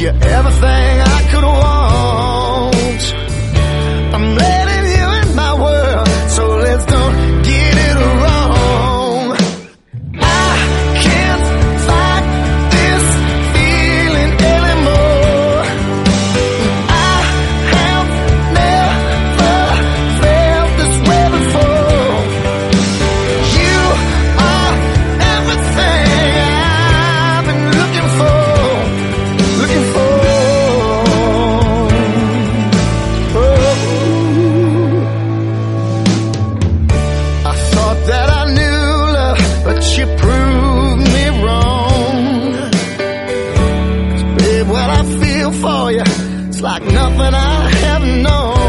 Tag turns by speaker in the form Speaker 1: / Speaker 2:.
Speaker 1: You're everything I could want. I'm letting you in my world, so let's don't get it wrong. I can't fight this feeling anymore. I have never felt this way before. You are everything I've been looking for. I thought that I knew love, but you proved me wrong. 'Cause babe, what I feel for you, it's like nothing I have known.